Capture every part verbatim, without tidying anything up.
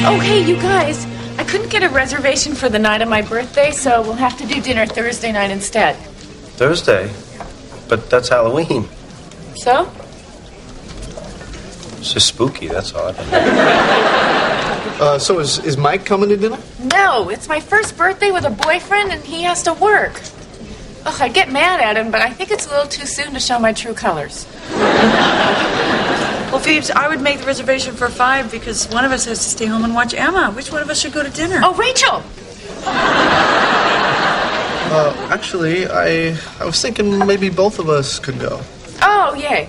Oh, hey, you guys. I couldn't get a reservation for the night of my birthday, so we'll have to do dinner Thursday night instead. Thursday? But that's Halloween. So? It's just spooky, that's all. uh, so is, is Mike coming to dinner? No, it's my first birthday with a boyfriend, and he has to work. Ugh, I'd get mad at him, but I think it's a little too soon to show my true colors. Well, Phoebes, I would make the reservation for five because one of us has to stay home and watch Emma. Which one of us should go to dinner? Oh, Rachel! Uh, actually, I I was thinking maybe both of us could go. Oh, yay.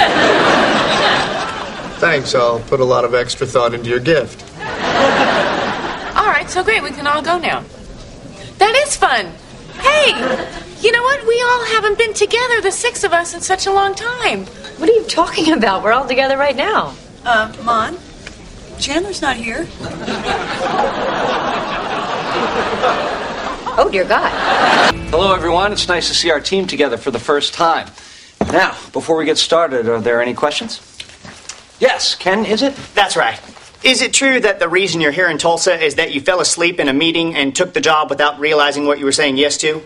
Thanks, I'll put a lot of extra thought into your gift. All right, so great, we can all go now. That is fun. Hey, you know what? We all haven't been together, the six of us, in such a long time. What are you talking about? We're all together right now. Uh, Mon, Chandler's not here. Oh, dear God. Hello, everyone. It's nice to see our team together for the first time. Now, before we get started, are there any questions? Yes, Ken, is it? That's right. Is it true that the reason you're here in Tulsa is that you fell asleep in a meeting and took the job without realizing what you were saying yes to?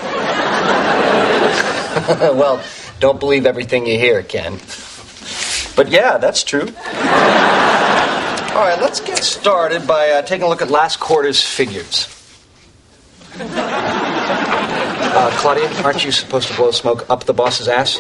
Well, don't believe everything you hear, Ken. But yeah, that's true. All right, let's get started by uh, taking a look at last quarter's figures. Uh, Claudia, aren't you supposed to blow smoke up the boss's ass?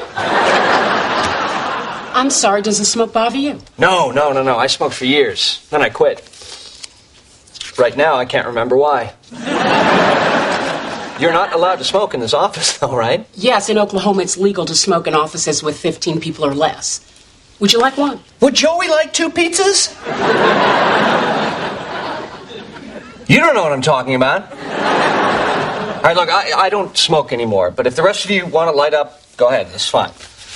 I'm sorry, does the smoke bother you? No, no, no, no. I smoked for years. Then I quit. Right now, I can't remember why. You're not allowed to smoke in this office, though, right? Yes, in Oklahoma, it's legal to smoke in offices with fifteen people or less. Would you like one? Would Joey like two pizzas? You don't know what I'm talking about. All right, look, I, I don't smoke anymore, but if the rest of you want to light up, go ahead. It's fine.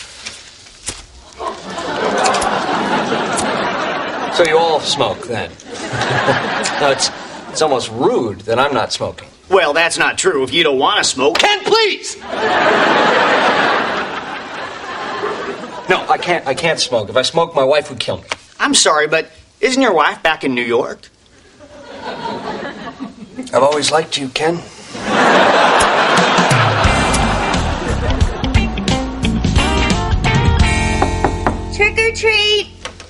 So you all smoke, then? No, it's, it's almost rude that I'm not smoking. Well, that's not true if you don't want to smoke. Ken, please! No, I can't, I can't smoke. If I smoke, my wife would kill me. I'm sorry, but isn't your wife back in New York? I've always liked you, Ken. Trick or treat.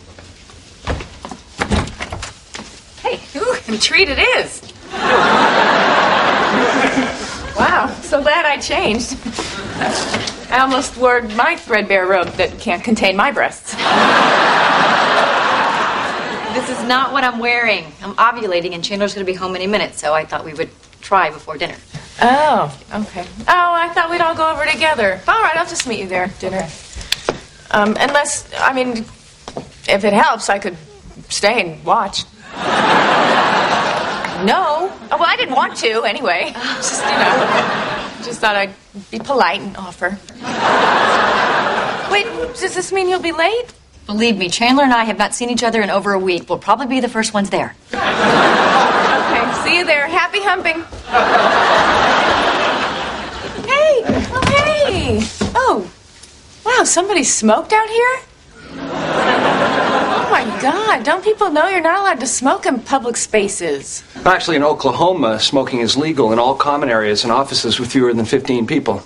Hey, ooh, a treat it is. Wow, so glad I changed. I almost wore my threadbare robe that can't contain my breasts. This is not what I'm wearing. I'm ovulating, and Chandler's going to be home any minute, so I thought we would try before dinner. Oh, okay. Oh, I thought we'd all go over together. All right, I'll just meet you there at dinner. Um, unless, I mean, if it helps, I could stay and watch. No. Oh, well, I didn't want to, anyway. Just, you know, just thought I'd be polite and offer. Wait, does this mean you'll be late? Believe me, Chandler and I have not seen each other in over a week. We'll probably be the first ones there. Okay, see you there. Happy humping. Hey! Oh, hey! Oh, wow, somebody smoked out here? Oh, my God. Don't people know you're not allowed to smoke in public spaces? Actually, in Oklahoma, smoking is legal in all common areas and offices with fewer than fifteen people.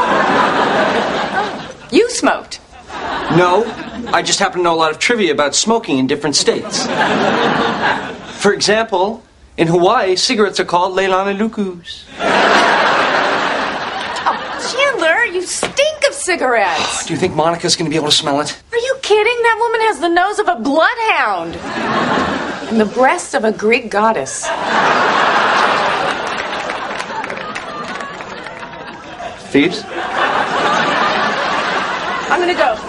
You smoked? No, I just happen to know a lot of trivia about smoking in different states. For example, in Hawaii, cigarettes are called Leilani Lukus. Oh, Chandler, you stink of cigarettes. Do you think Monica's going to be able to smell it? Are you kidding? That woman has the nose of a bloodhound and the breasts of a Greek goddess. Phoebes? I'm gonna go.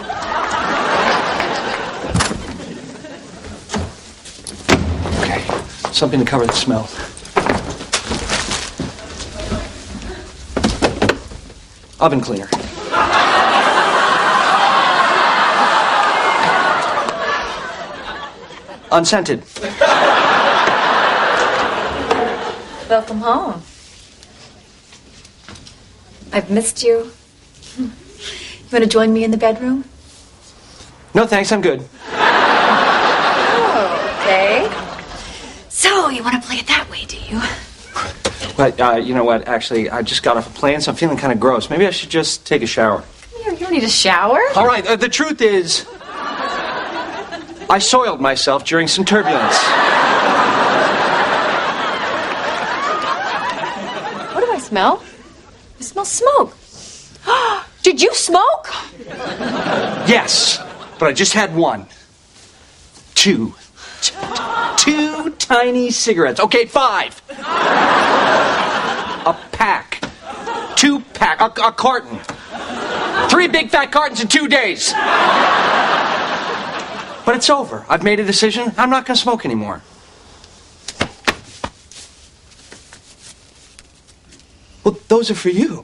Okay, something to cover the smell. Oven cleaner. Unscented. Welcome home. I've missed you. You want to join me in the bedroom? No, thanks, I'm good. Oh, okay. So, you want to play it that way, do you? But, uh, you know what? Actually, I just got off a plane, so I'm feeling kind of gross. Maybe I should just take a shower. Come here, you don't need a shower. All right, uh, the truth is, I soiled myself during some turbulence. What do I smell? I smell smoke. Did you smoke? Yes, but I just had one. Two. Two tiny cigarettes. Okay, five. A pack. Two pack. A, a carton. Three big fat cartons in two days. But it's over. I've made a decision. I'm not going to smoke anymore. Well, those are for you.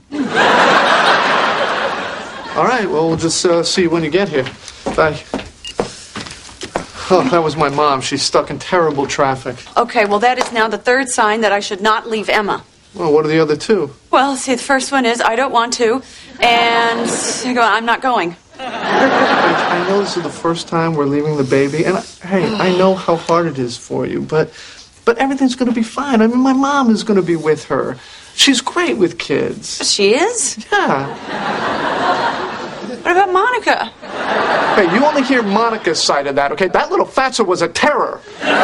All right, well, we'll just uh, see you when you get here. Bye. Oh, that was my mom. She's stuck in terrible traffic. Okay, well, that is now the third sign that I should not leave Emma. Well, what are the other two? Well, see, the first one is I don't want to, and I go, I'm not going. I know this is the first time we're leaving the baby, and I, hey, I know how hard it is for you, but but everything's going to be fine. I mean, my mom is going to be with her. She's great with kids. She is? Yeah. What about Monica? Hey, you only hear Monica's side of that, okay? That little fatso was a terror.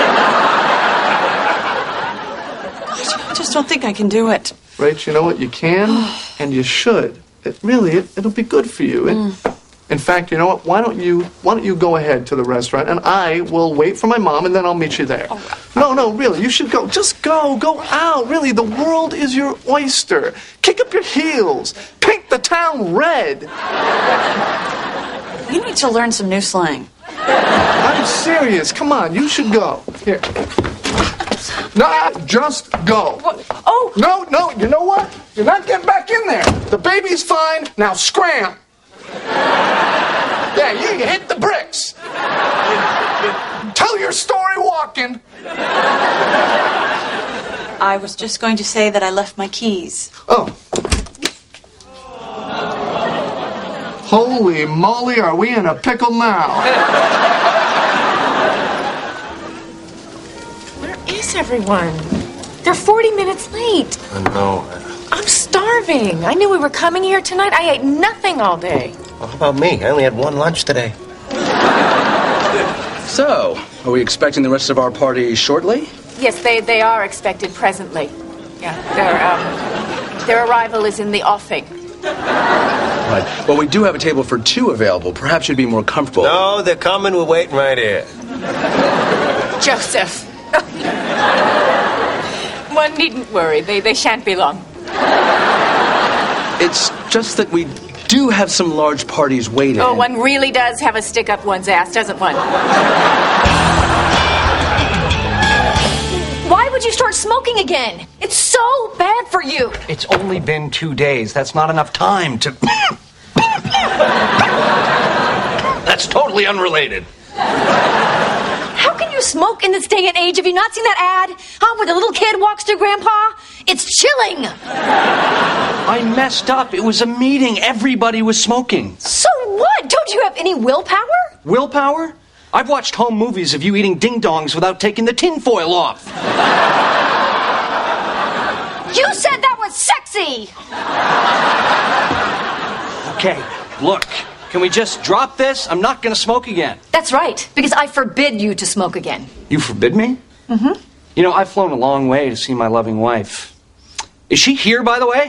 I just don't think I can do it. Rach, you know what? You can, and you should. It really, it, it'll be good for you. It, Mm. In fact, you know what? Why don't you why don't you go ahead to the restaurant, and I will wait for my mom, and then I'll meet you there. Oh. No, no, really, you should go. Just go, go out. Really, the world is your oyster. Kick up your heels. Paint the town red. You need to learn some new slang. I'm serious. Come on, you should go. Here. No, just go. What? Oh! No, no, you know what? You're not getting back in there. The baby's fine. Now scram. Yeah, you you hit the bricks. Tell your story walking. I was just going to say that I left my keys. Oh. Holy moly, are we in a pickle now? Where is everyone? They're forty minutes late. I know. I'm starving. I knew we were coming here tonight. I ate nothing all day. Well, how about me? I only had one lunch today. So, are we expecting the rest of our party shortly? Yes, they, they are expected presently. Yeah, their, um, their arrival is in the offing. Right. Well, we do have a table for two available. Perhaps you'd be more comfortable. No, they're coming. We're waiting right here. Joseph. One needn't worry. They, they shan't be long. It's just that we do have some large parties waiting. Oh, one really does have a stick up one's ass, doesn't one? Why would you start smoking again? It's so bad for you. It's only been two days. That's not enough time to... That's totally unrelated. How can you smoke in this day and age? Have you not seen that ad? Huh? Where the little kid walks through Grandpa? It's chilling. I messed up. It was a meeting. Everybody was smoking. So what? Don't you have any willpower? Willpower? I've watched home movies of you eating ding-dongs without taking the tinfoil off. You said that was sexy. Okay, look. Can we just drop this? I'm not going to smoke again. That's right, because I forbid you to smoke again. You forbid me? Mm-hmm. You know, I've flown a long way to see my loving wife. Is she here, by the way?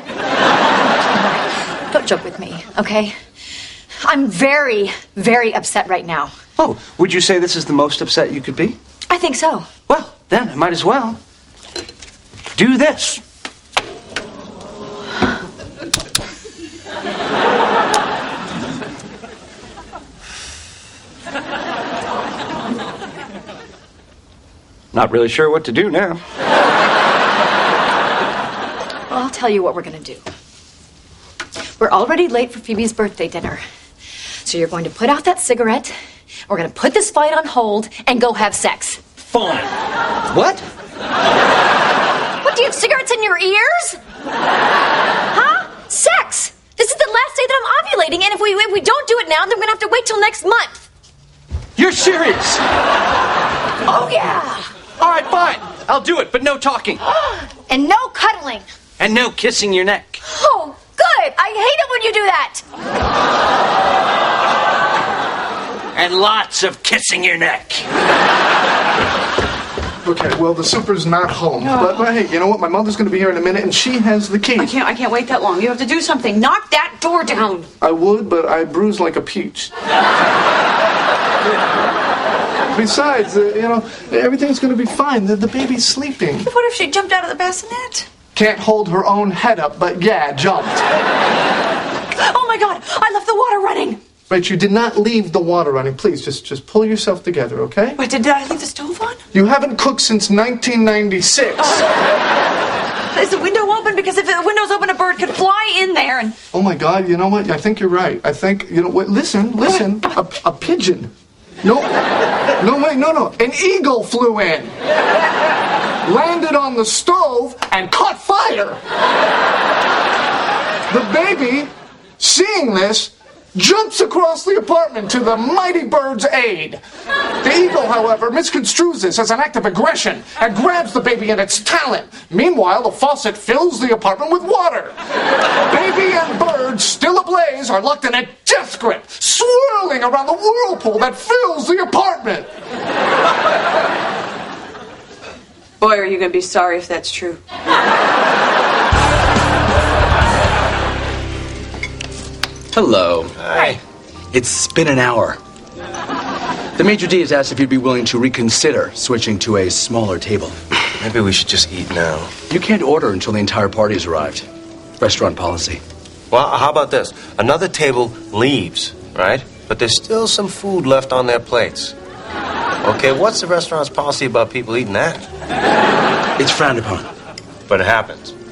Don't joke with me, okay? I'm very, very upset right now. Oh, would you say this is the most upset you could be? I think so. Well, then I might as well do this. Not really sure what to do now. Well, I'll tell you what we're going to do. We're already late for Phoebe's birthday dinner. So you're going to put out that cigarette, we're going to put this fight on hold, and go have sex. Fine. What? What, do you have cigarettes in your ears? Huh? Sex! This is the last day that I'm ovulating, and if we, if we don't do it now, then we're going to have to wait till next month. You're serious? Oh, yeah. All right, fine. I'll do it, but no talking. And no cuddling. And no kissing your neck. Oh, good. I hate it when you do that. And lots of kissing your neck. Okay, well, the super's not home. But, but hey, you know what? My mother's going to be here in a minute, and she has the key. I can't, I can't wait that long. You have to do something. Knock that door down. I would, but I bruise like a peach. Besides, uh, you know, everything's going to be fine. The, the baby's sleeping. What if she jumped out of the bassinet? Can't hold her own head up, but yeah, jumped. Oh my God! I left the water running. Right, you did not leave the water running. Please, just just pull yourself together, okay? Wait, did, did I leave the stove on? You haven't cooked since nineteen ninety-six. Oh. Is the window open? Because if the window's open, a bird could fly in there and... Oh my God, you know what? I think you're right. I think, you know what? Listen, listen. A, a pigeon. No, no, wait, no, no. An eagle flew in. Landed on the stove and caught fire. The baby, seeing this, jumps across the apartment to the mighty bird's aid. The eagle, however, misconstrues this as an act of aggression and grabs the baby in its talon. Meanwhile, the faucet fills the apartment with water. Baby and bird, still ablaze, are locked in a death grip, swirling around the whirlpool that fills the apartment. Boy, are you going to be sorry if that's true. Hello. Hi. It's been an hour. The maitre d' has asked if you'd be willing to reconsider switching to a smaller table. Maybe we should just eat now. You can't order until the entire party has arrived. Restaurant policy. Well, how about this? Another table leaves, right? But there's still some food left on their plates. Okay, what's the restaurant's policy about people eating that? It's frowned upon. But it happens.